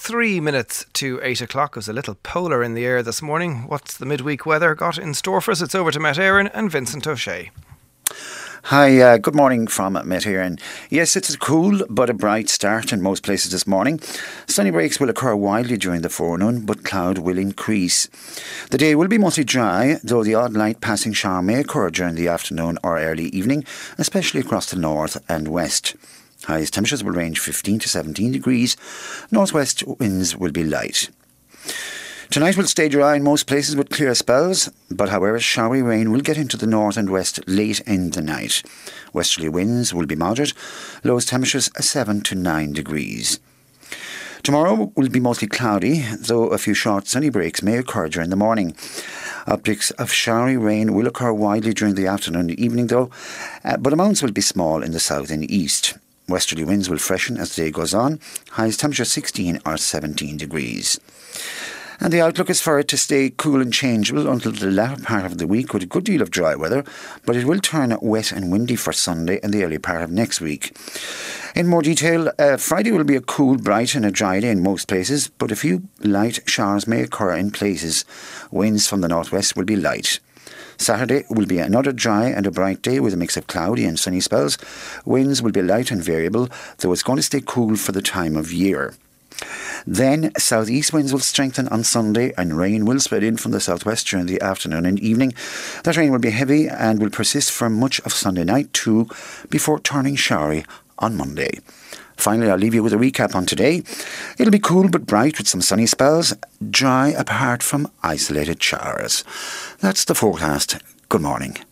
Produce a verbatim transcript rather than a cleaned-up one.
Three minutes to eight o'clock. It was a little polar in the air this morning. What's the midweek weather got in store for us? It's over to Matt Aaron and Vincent O'Shea. Hi, uh, good morning from Matt here. And yes, it's a cool but a bright start in most places this morning. Sunny breaks will occur widely during the forenoon, but cloud will increase. The day will be mostly dry, though the odd light passing shower may occur during the afternoon or early evening, especially across the north and west. Highest temperatures will range fifteen to seventeen degrees. Northwest winds will be light. Tonight will stay dry in most places with clear spells, but however showery rain will get into the north and west late in the night. Westerly winds will be moderate, lowest temperatures seven to nine degrees. Tomorrow will be mostly cloudy, though a few short sunny breaks may occur during the morning. Optics of showery rain will occur widely during the afternoon and evening though, uh, but amounts will be small in the south and east. Westerly winds will freshen as the day goes on, highest temperature sixteen or seventeen degrees. And the outlook is for it to stay cool and changeable until the latter part of the week with a good deal of dry weather, but it will turn wet and windy for Sunday and the early part of next week. In more detail, uh, Friday will be a cool, bright and a dry day in most places, but a few light showers may occur in places. Winds from the northwest will be light. Saturday will be another dry and a bright day with a mix of cloudy and sunny spells. Winds will be light and variable, though it's going to stay cool for the time of year. Then southeast winds will strengthen on Sunday and rain will spread in from the southwest during the afternoon and evening. That rain will be heavy and will persist for much of Sunday night too, before turning showery on Monday. Finally, I'll leave you with a recap on today. It'll be cool but bright with some sunny spells, dry apart from isolated showers. That's the forecast. Good morning.